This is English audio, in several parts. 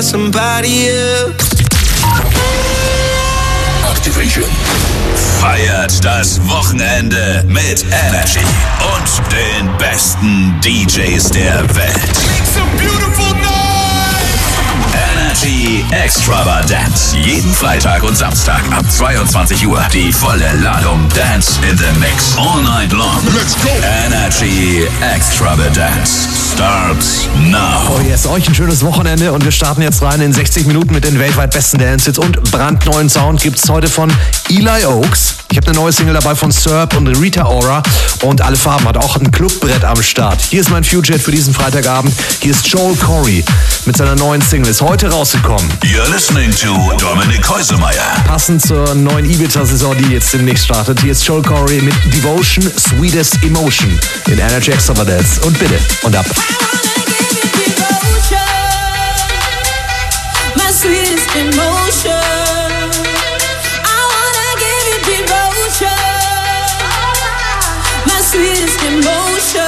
by somebody else. Activation. Feiert das Wochenende mit Energy und den besten DJs der Welt. Make some beautiful noise! Energy Extravaganza. Jeden Freitag und Samstag ab 22 Uhr. Die volle Ladung Dance in the Mix. All night long. Let's go! Energy Extravaganza starts now. Oh yes, euch ein schönes Wochenende und wir starten jetzt rein in 60 Minuten mit den weltweit besten Dance-Hits und brandneuen Sound gibt's heute von Eli Oaks. Ich habe eine neue Single dabei von Serb und Rita Ora und Alle Farben hat auch ein Clubbrett am Start. Hier ist mein Future Hit für diesen Freitagabend. Hier ist Joel Corey mit seiner neuen Single. Ist heute rausgekommen. You're listening to Dominik Häusemeyer. Passend zur neuen Ibiza-Saison, die jetzt demnächst startet. Hier ist Joel Corey mit Devotion, Sweetest Emotion in Energy Extravaganza. Und bitte, und ab. Sweetest emotion. I wanna give you devotion. My sweetest emotion.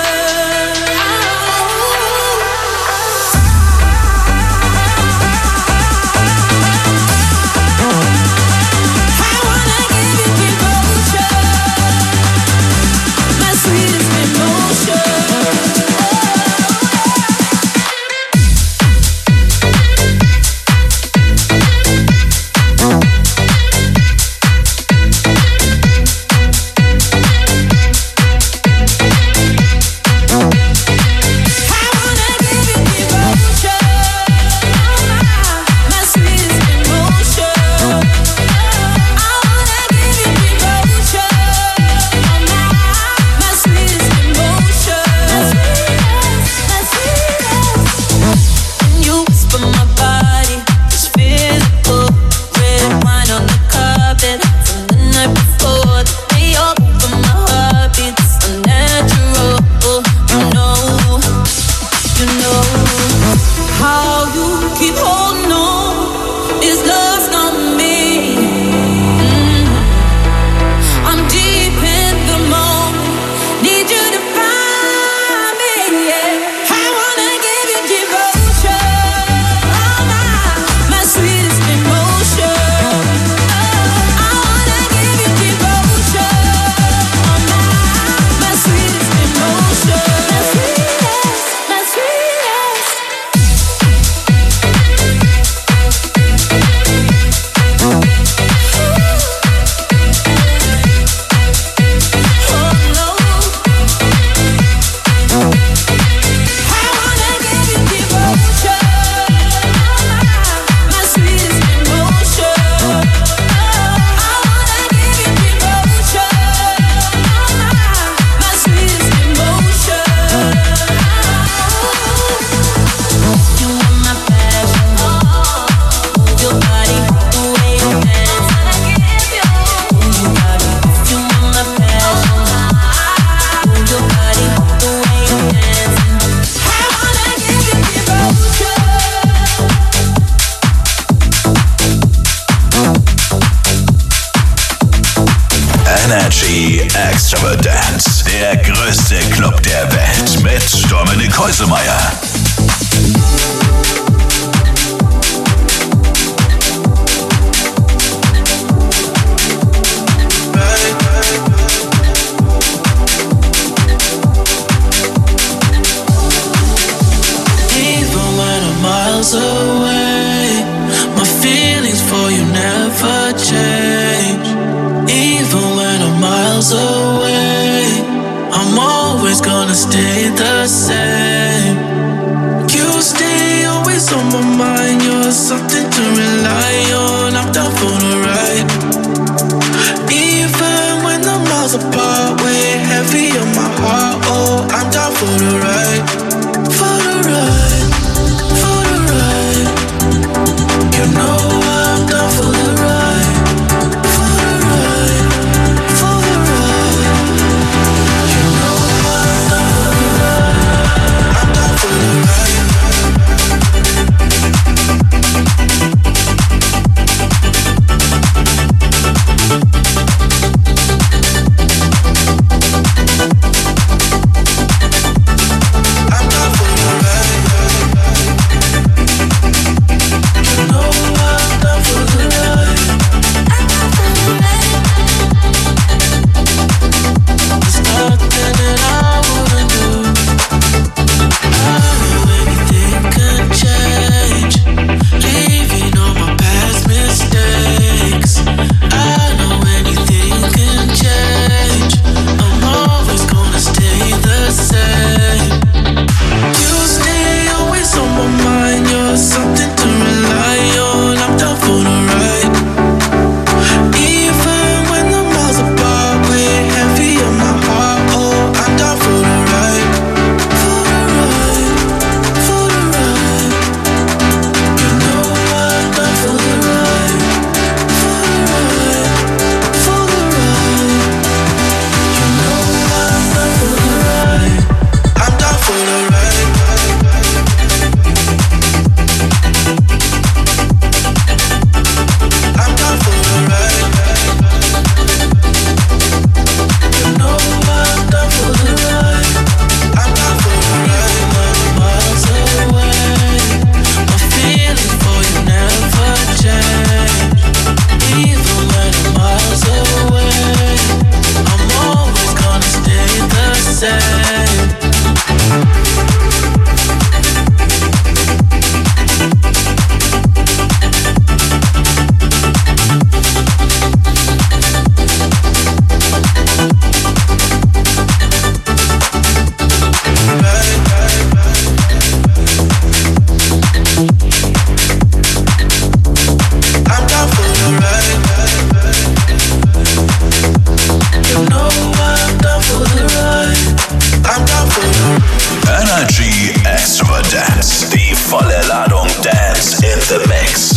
Energy Extravaganza, der größte Club der Welt mit Dominik Häusemeyer. Even when I'm miles away, my feelings for you never change. Even when I'm miles away, I'm always gonna stay the same. You stay always on my mind, you're something to rely on. I'm down for the ride. Even when the miles apart, weigh heavy on my heart. Oh, I'm down for the ride. For the ride, for the ride. You know I'm down for the ride. For the ride, for the ride. You know I'm down for the ride.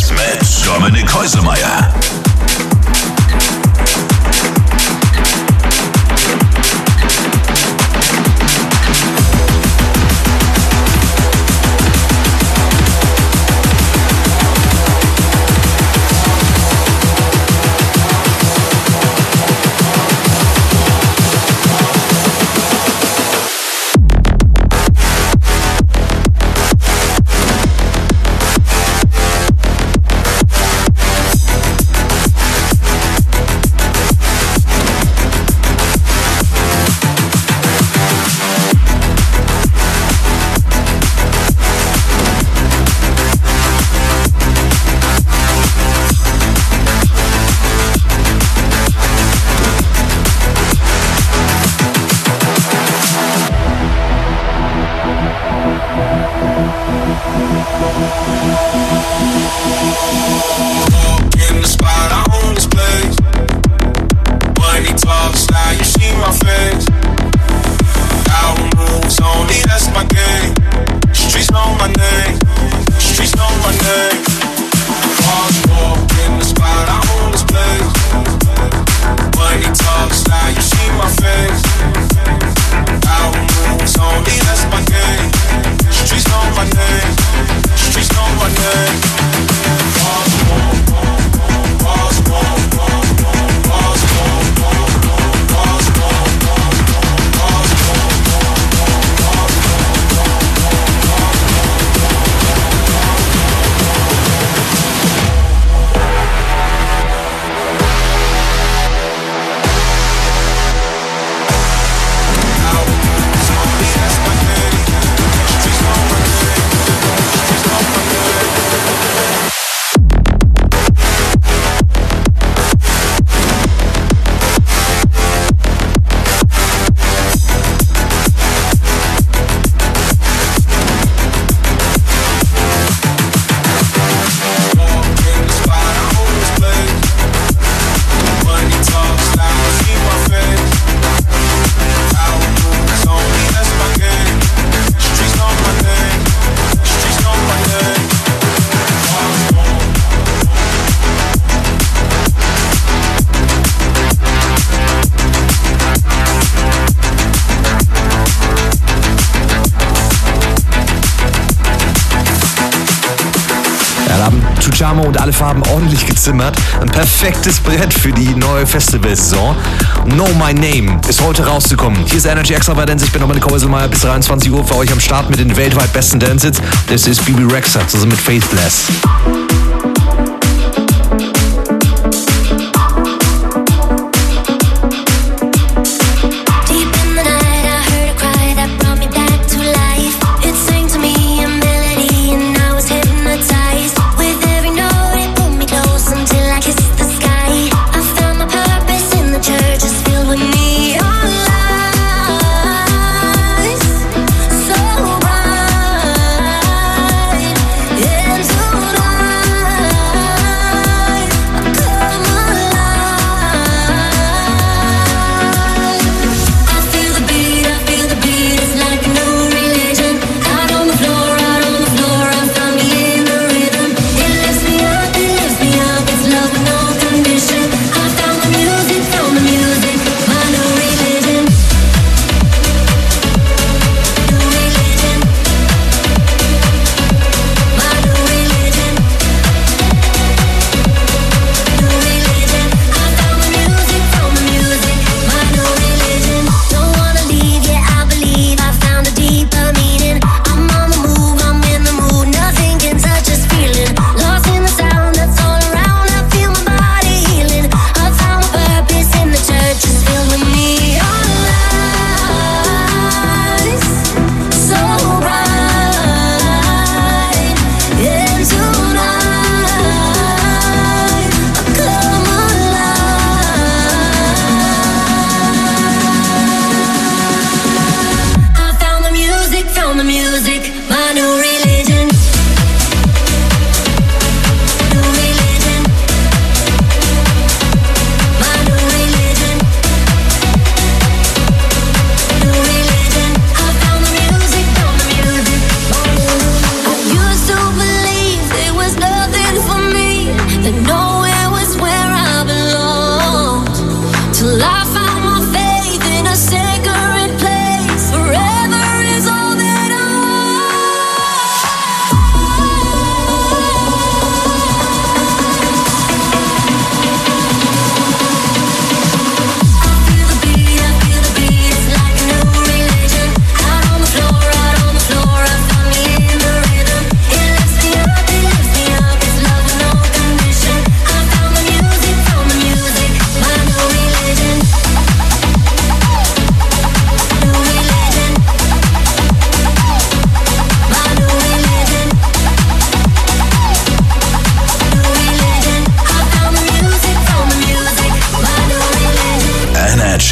Mix mit Dominik Häusemeyer. Tujamo und alle Farben ordentlich gezimmert. Ein perfektes Brett für die neue Festivalsaison. Know My Name ist heute rauszukommen. Hier ist Energy Extravaganza. Ich bin Dominik Häusemeyer bis 23 Uhr für euch am Start mit den weltweit besten Dance-Hits. Das ist Bebe Rexha zusammen mit Faithless. Into the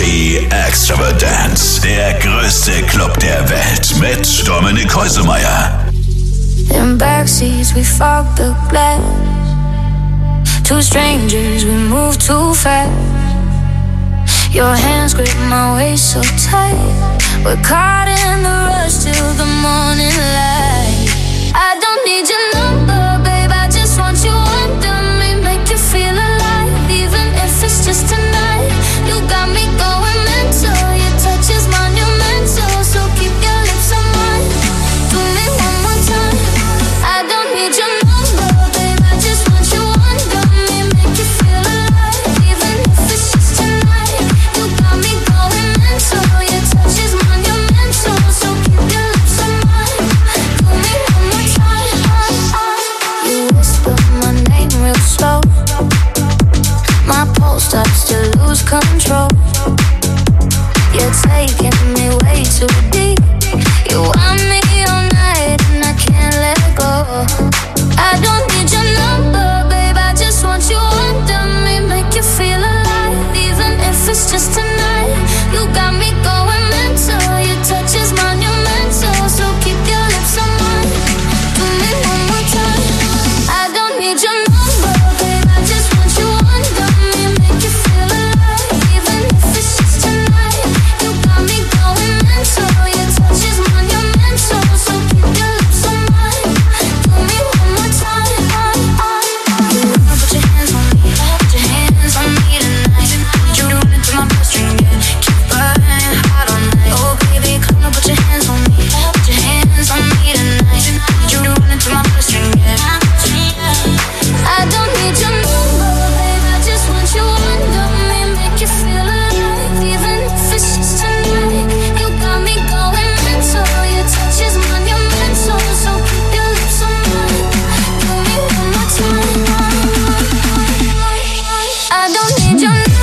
Energy Extravagance, der größte Club der Welt mit Dominik Häusemeyer. In backseats we fog the glass. Two strangers, we move too fast. Your hands grip my waist so tight. We're caught in the rush till the morning light. I don't need your number, babe, I just want you under me. Make you feel alive, even if it's just tonight. You got me going mental, your touch is monumental. So keep your lips on mine, do me one more time. I don't need your number, babe, I just want you under me. Make you feel alive, even if it's just tonight. You got me going mental, your touch is monumental. So keep your lips on mine, do me one more time. You whisper my name real slow. My pulse starts to lose control. You're taking me way too deep. You want me all night and I can't let go. I don't need your number, babe, I just want you under me. Make you feel alive, even if it's just tonight. You got me going mental, your touch is monumental. So keep your lips on mine, do me one more time. I don't need your number, babe, I just want you under me. Make you feel alive, even if it's just tonight. You got me going mental, your touch is monumental. So keep your lips on mine, do me one more time. You wanna put your hands on me, put your hands on me tonight. Need you to run into my bloodstream, yeah. Keep burning hot all night. Oh baby, come on, put your hands on me, put your hands on me tonight. Need you to run into my bloodstream, yeah. I don't need your number, babe, I just want you under me. Make you feel alive, even if it's just tonight. You got me going mental, your touch is monumental. So keep your lips on mine, do me one more time. I don't need your number.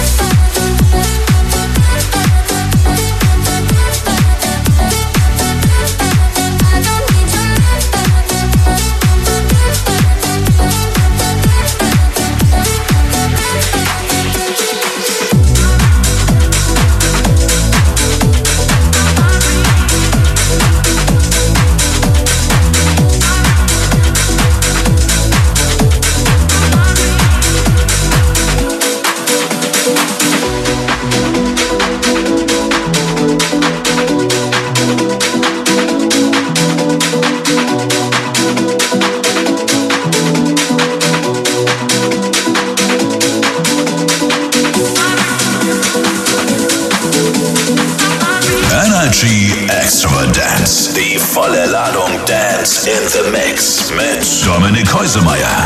Energy Extravagance, die volle Ladung Dance in the Mix mit Dominik Häusemeyer.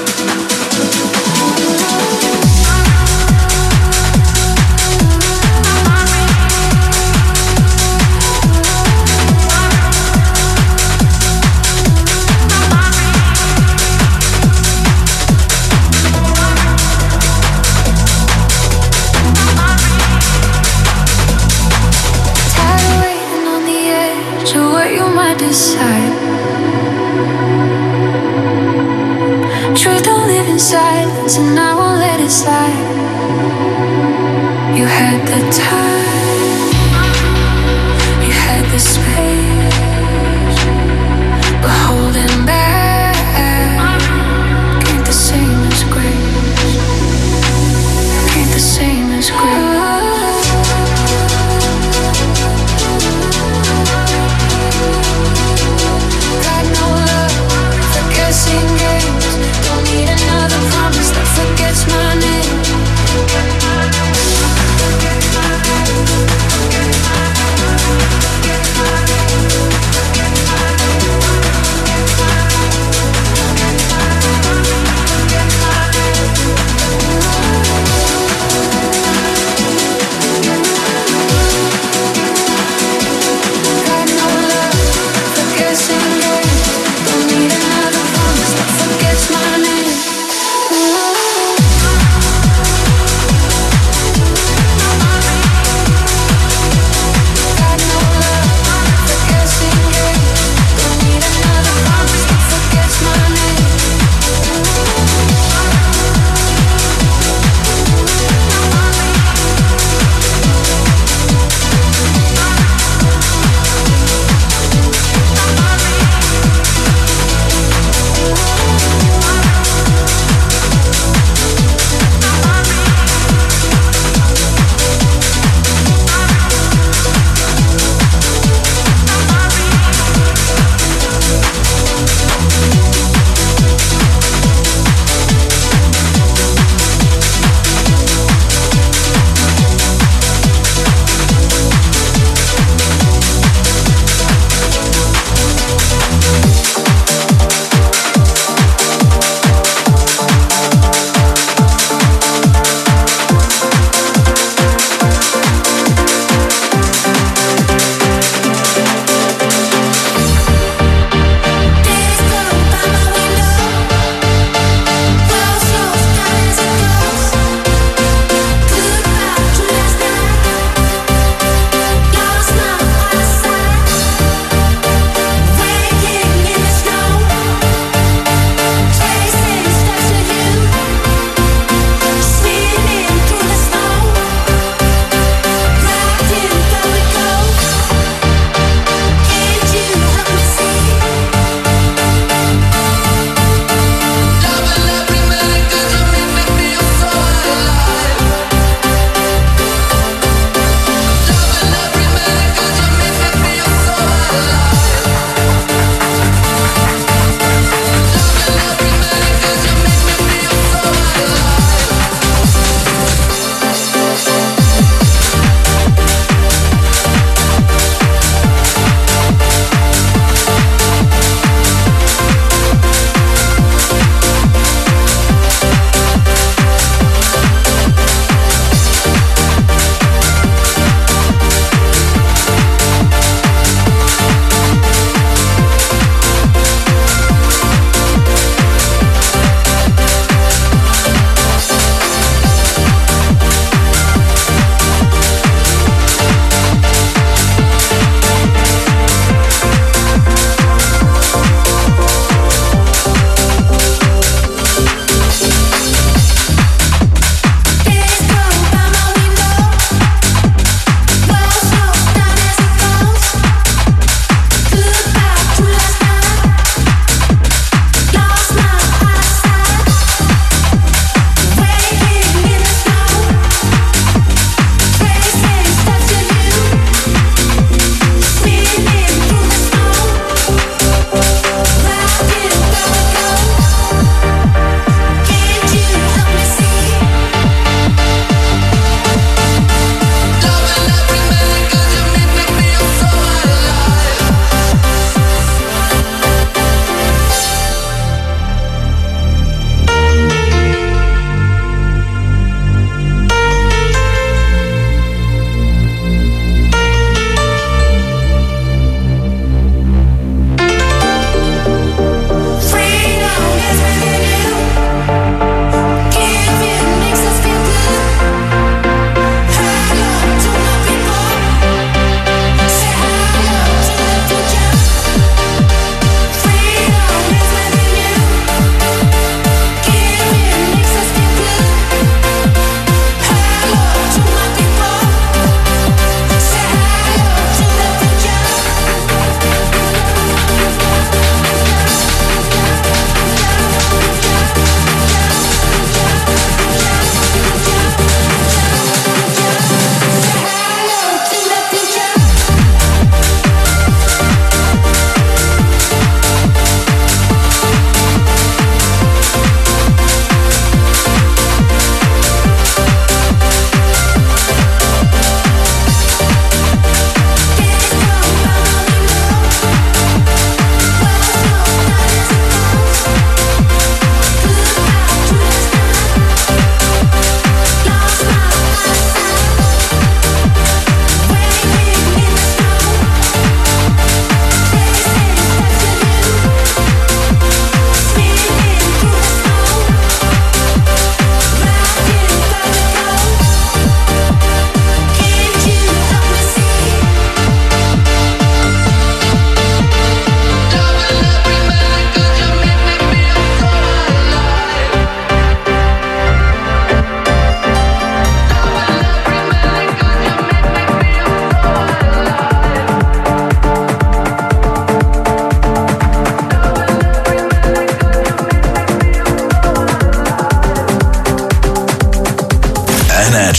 Decide. Truth don't live in silence, and I won't let it slide. You had the time, you had the space, but holding back ain't the same as grace. Ain't the same as grace. Don't need another promise that forgets my name.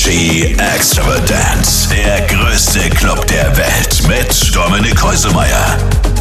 Energy Extravagance, der größte Club der Welt mit Dominik Häusemeyer.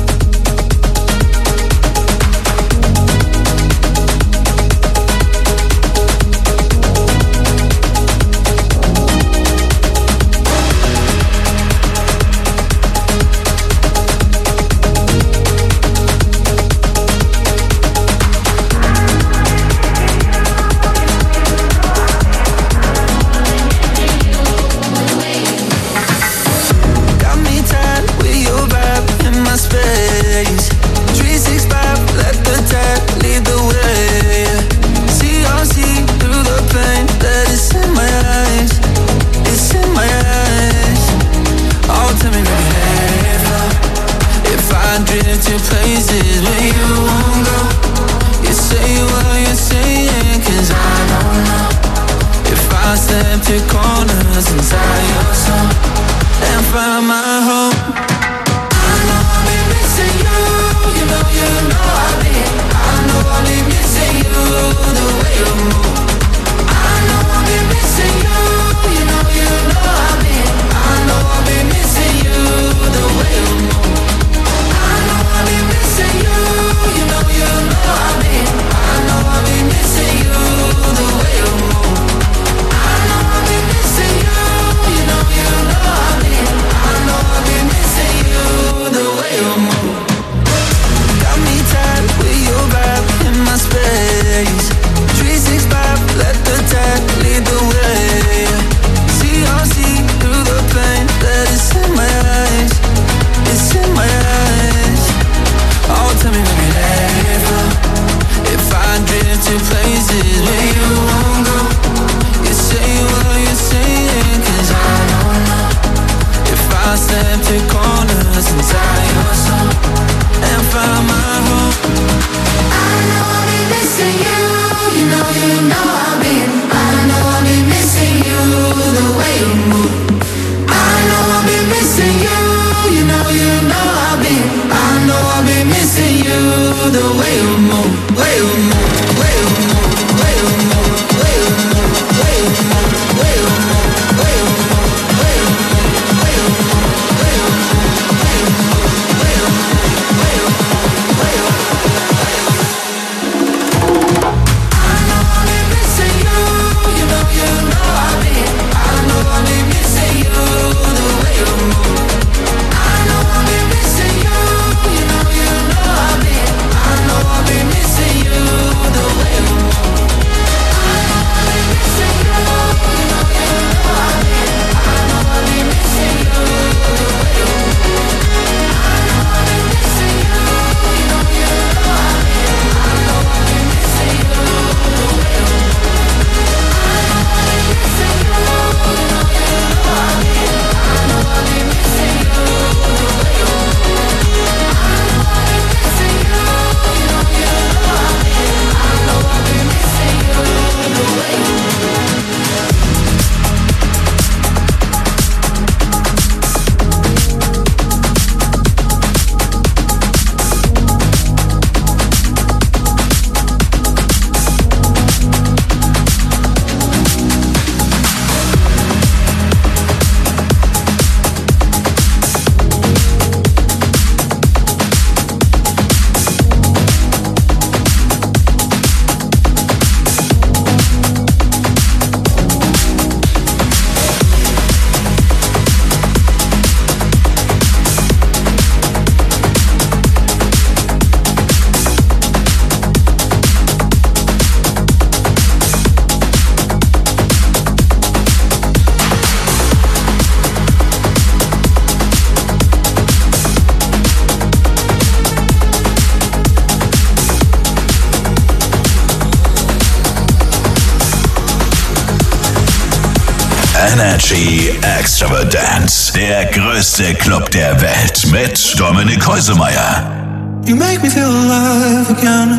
Energy Extravagance, der größte Club der Welt mit Dominik Häusemeyer. You make me feel alive again.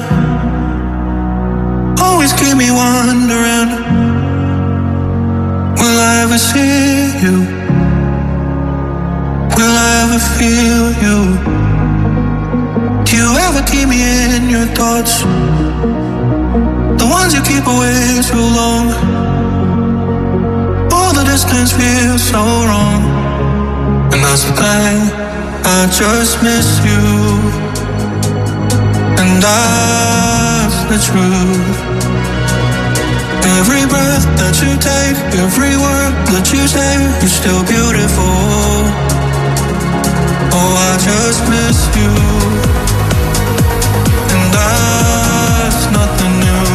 Always keep me wondering, will I ever see you? Will I ever feel you? Do you ever keep me in your thoughts? The ones you keep away too long. All the distance feels so wrong, and that's the thing, I just miss you. And that's the truth. Every breath that you take, every word that you say, you're still beautiful. Oh, I just miss you. And that's nothing new.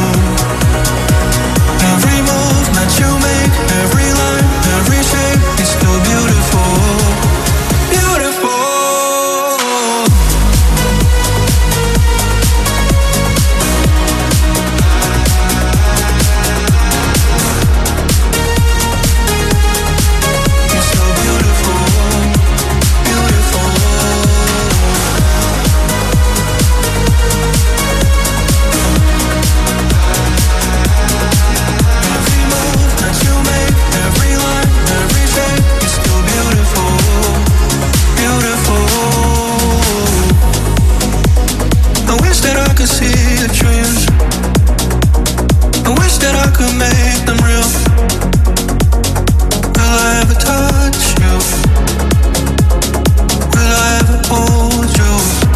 Every move that you make, every line, every shape, is still beautiful. Beautiful. Make them real. Will I ever touch you? Will I ever hold you?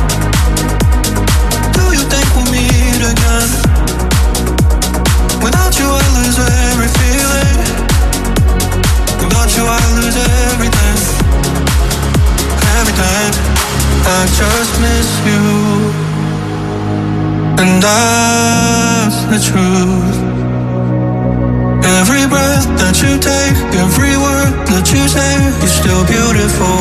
Do you think we'll meet again? Without you I lose every feeling. Without you I lose everything. Everything. I just miss you. And that's the truth. Every breath that you take, every word that you say, you're still beautiful.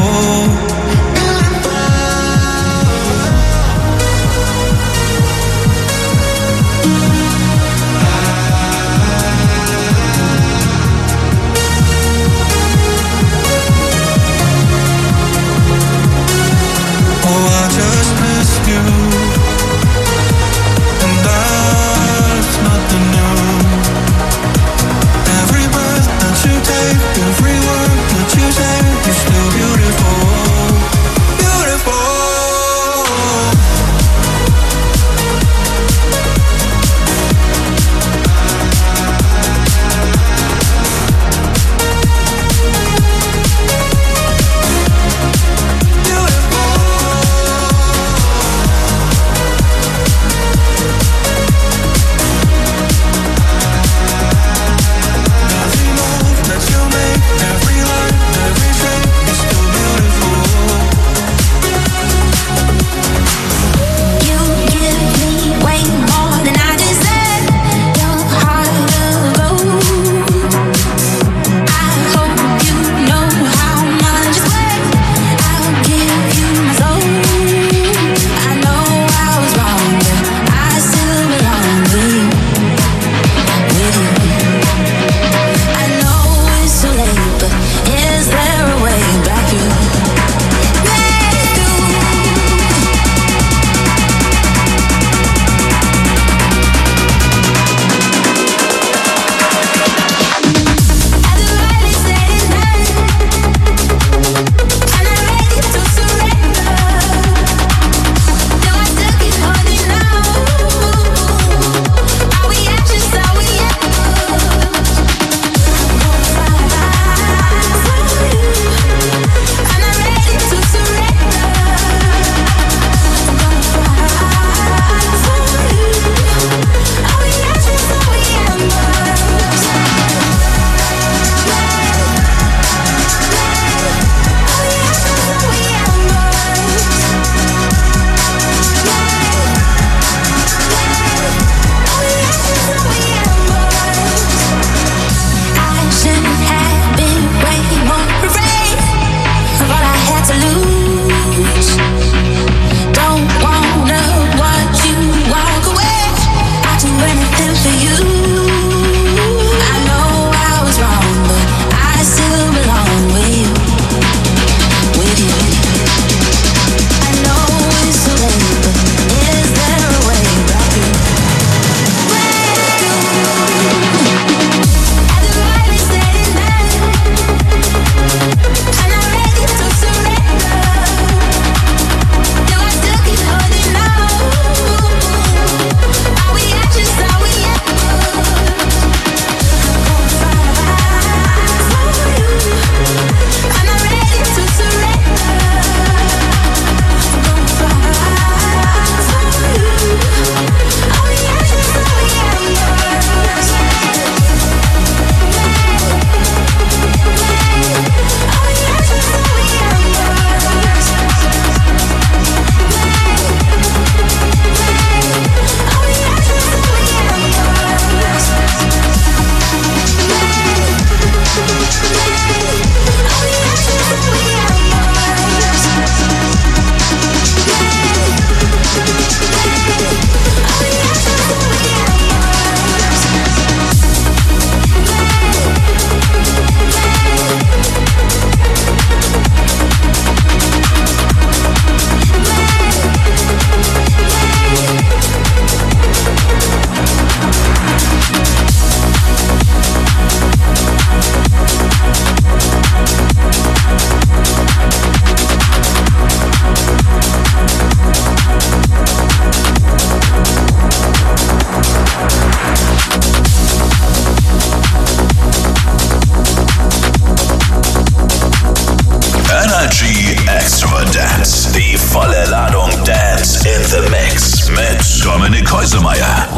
Oh, I just miss you. And that's nothing new. Every breath that you take, every word that you say, you're still beautiful.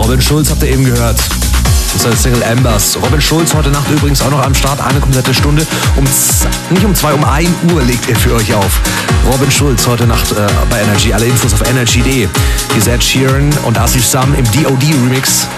Robin Schulz habt ihr eben gehört. Das ist seine Single Embers. Robin Schulz heute Nacht übrigens auch noch am Start. Eine komplette Stunde. Nicht um 2, um 1 Uhr legt er für euch auf. Robin Schulz heute Nacht bei Energy. Alle Infos auf energy.de. Hier ist Ed Sheeran und Asif Sam im DOD-Remix.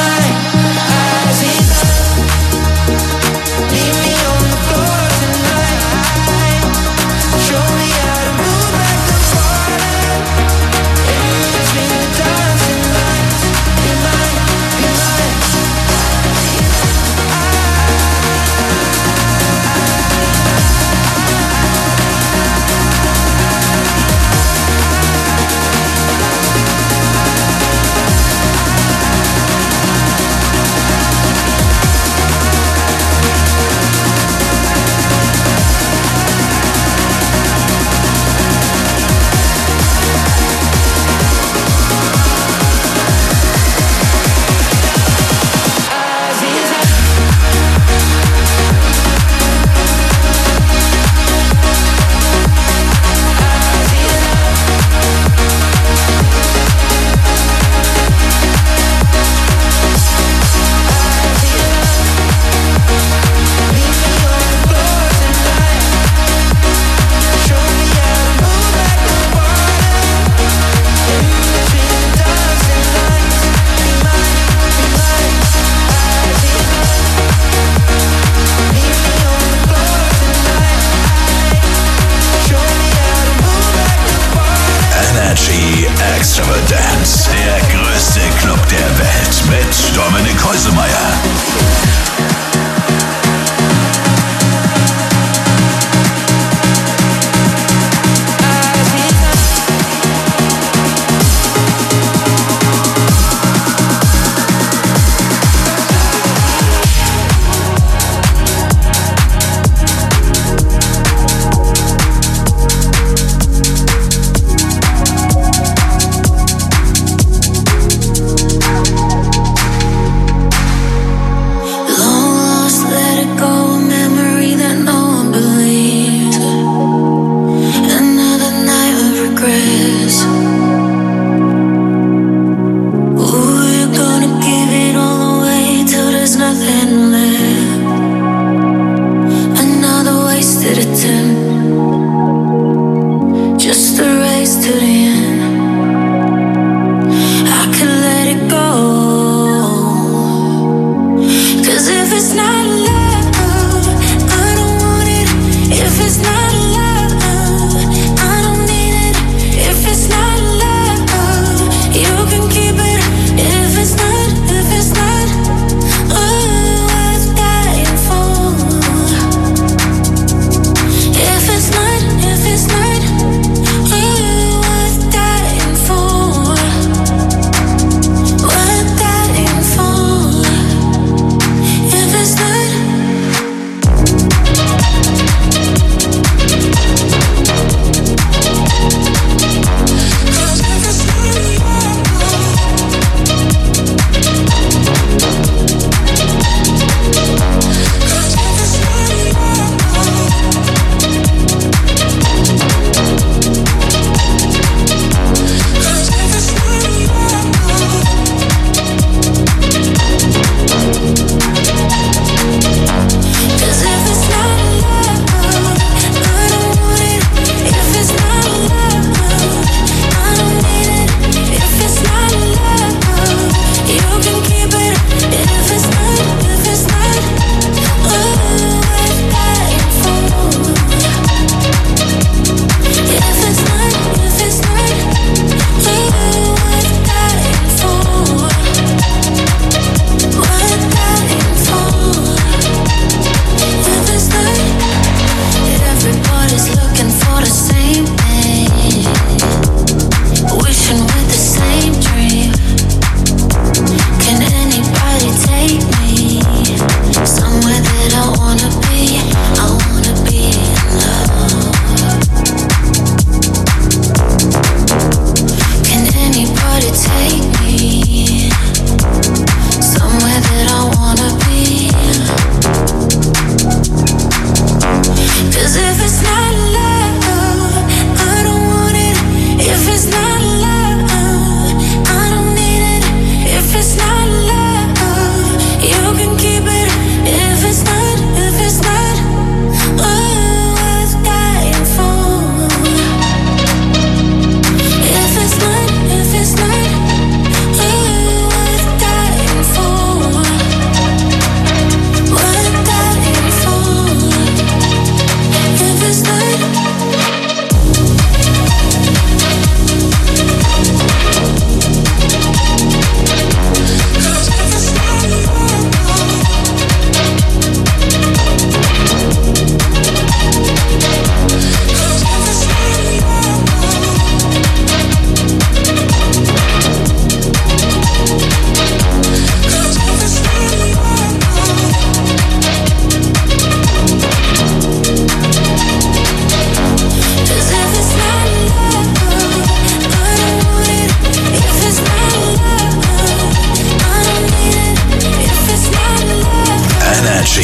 Leave me on the floor tonight.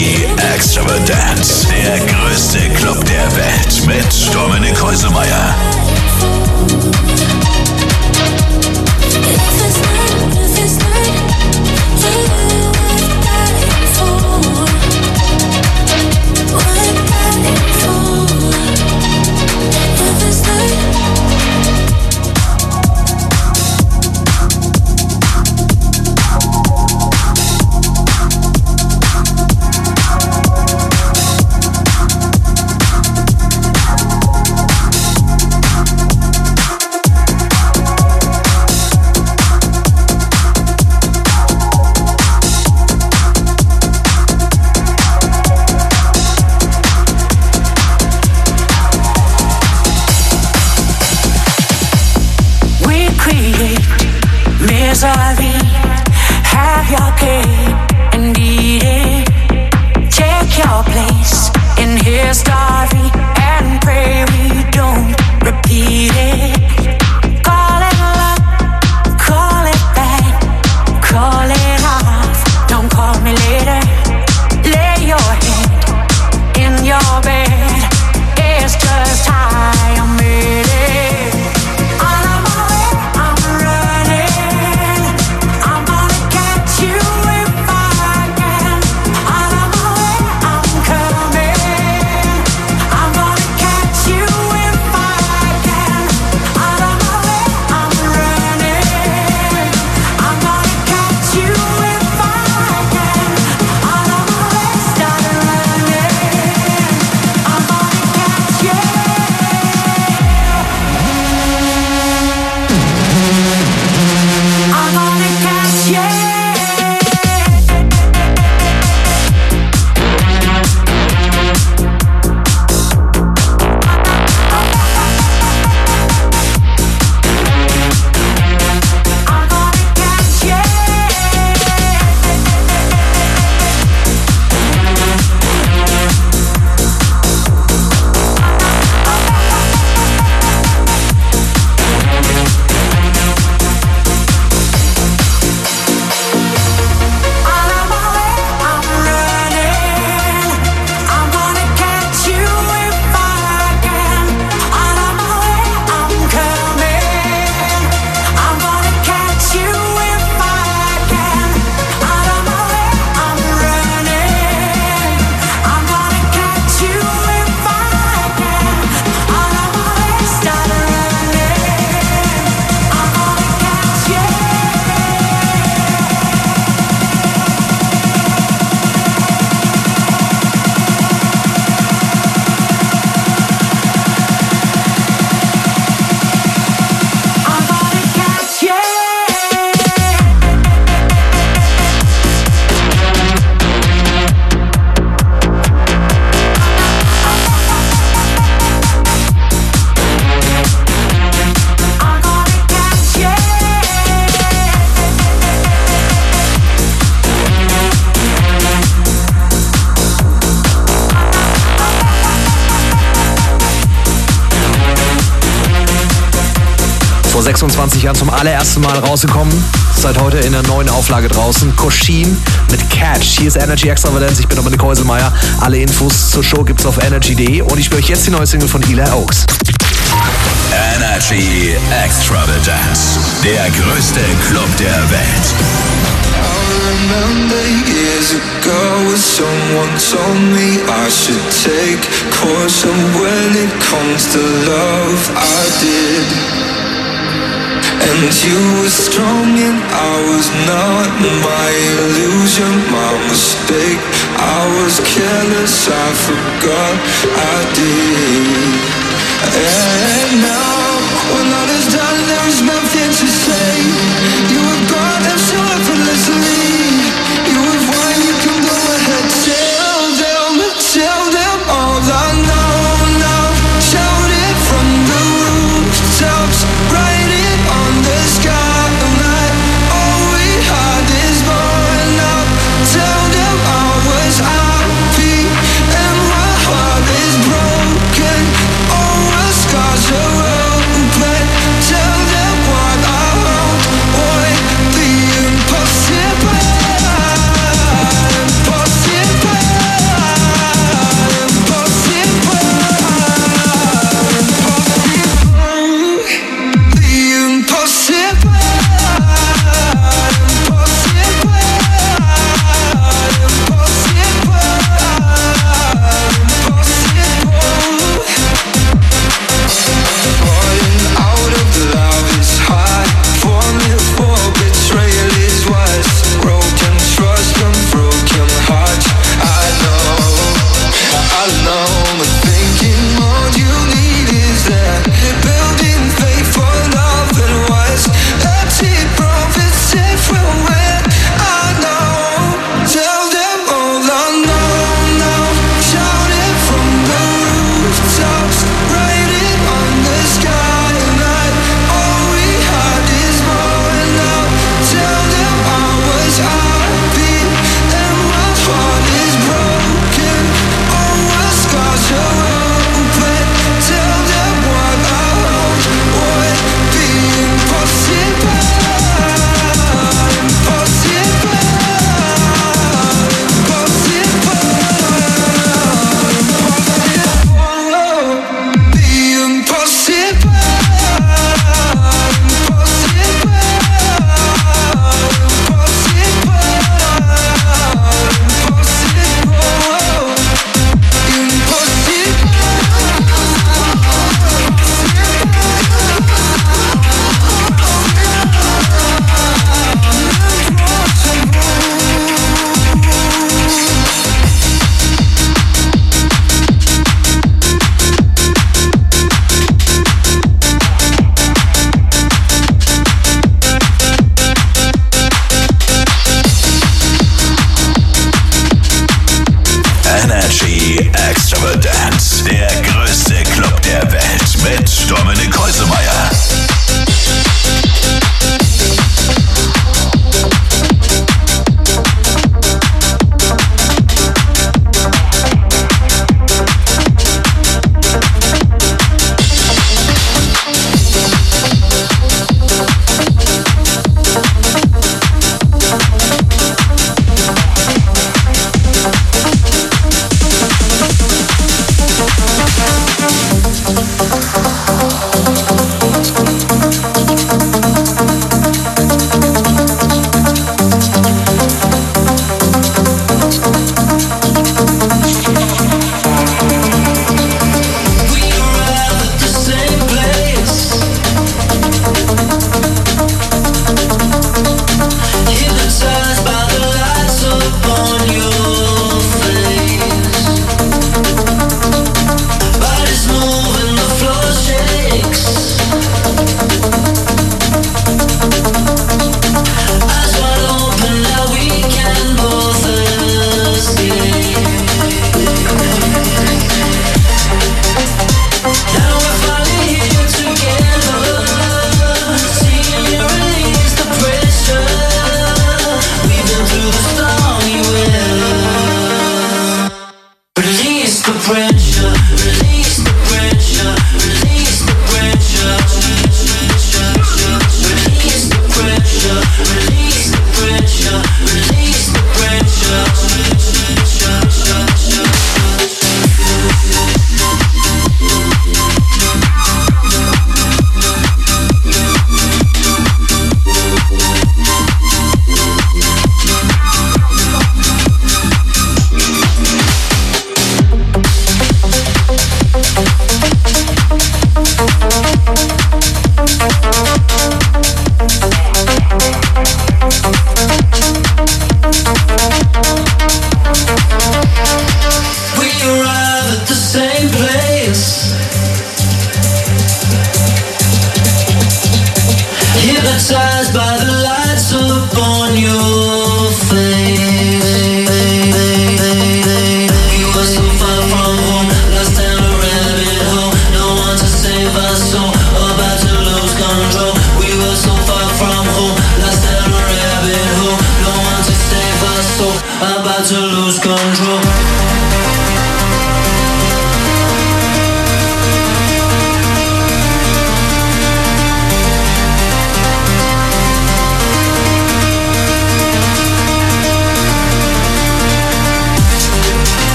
Energy Extravagance, der größte Club der Welt mit Dominik Heuselmeier. Vor 26 Jahren zum allerersten Mal rausgekommen. Seit heute in der neuen Auflage draußen. Kosheen mit Catch. Hier ist Energy Extravagance. Ich bin Dominik Heuselmeier. Alle Infos zur Show gibt's auf energy.de. Und ich spiele euch jetzt die neue Single von Eli Oaks. Energy Extravagance, der größte Club der Welt. I remember years ago when someone told me I should take caution when it comes to love. I did. And you were strong and I was not. My illusion, my mistake. I was careless, I forgot I did. And now, when all is done, there is nothing to say. You have gone and so effortlessly. You have won, you can go ahead. Tell them all I know now. Shout it from the rooftops. Write it on the skyline. All we had is born now. Tell them I was happy and my heart is broken. All our scars are Energy Extravagance, der größte Club der Welt mit Dominik Häusemeyer.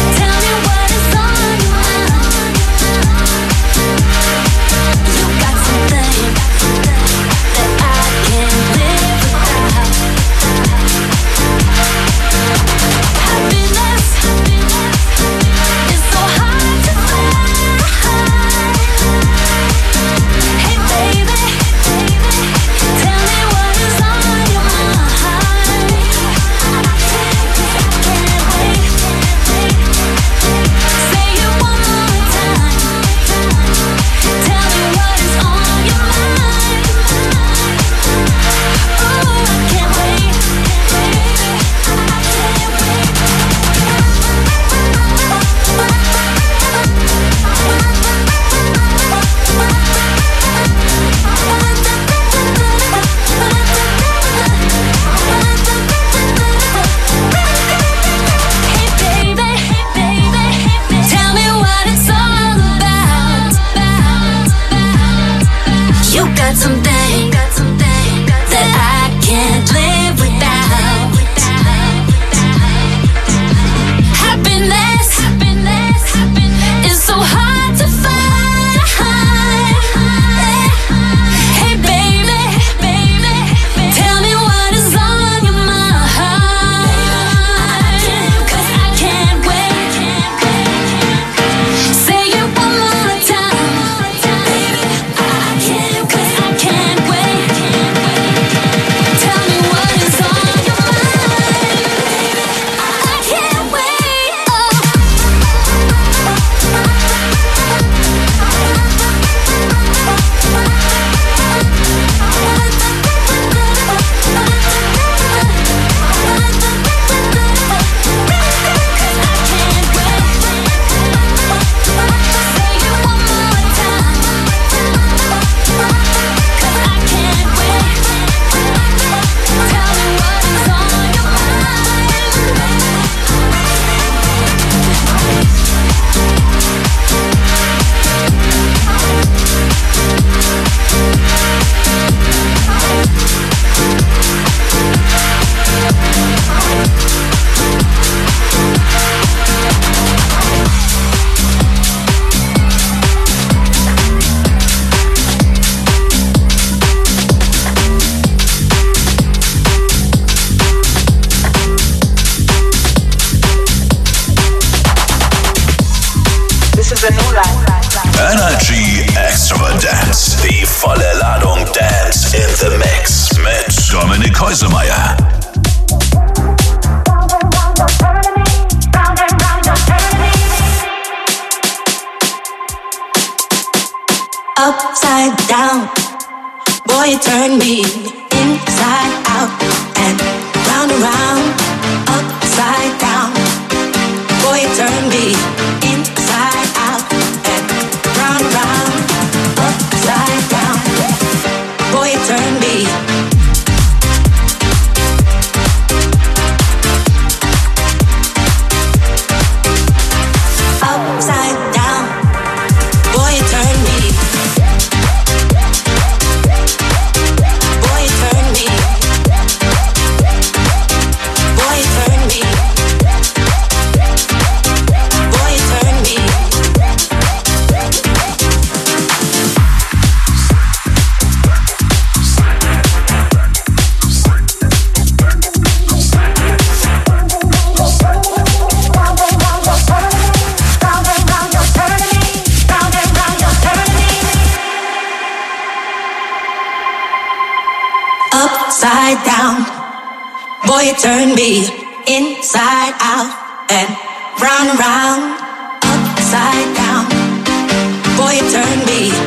Got für nulla. Energy Extravagance. Die volle Ladung Dance in the Mix mit Dominik Häusemeyer. Upside down, boy, you turn me inside out and round and round. Upside down, boy, you turn me inside out and round and round. Upside down, boy, you turn me. Upside down, boy, you turn me. Upside down, boy, you turn me inside out and round and round. Upside down, boy, you turn me.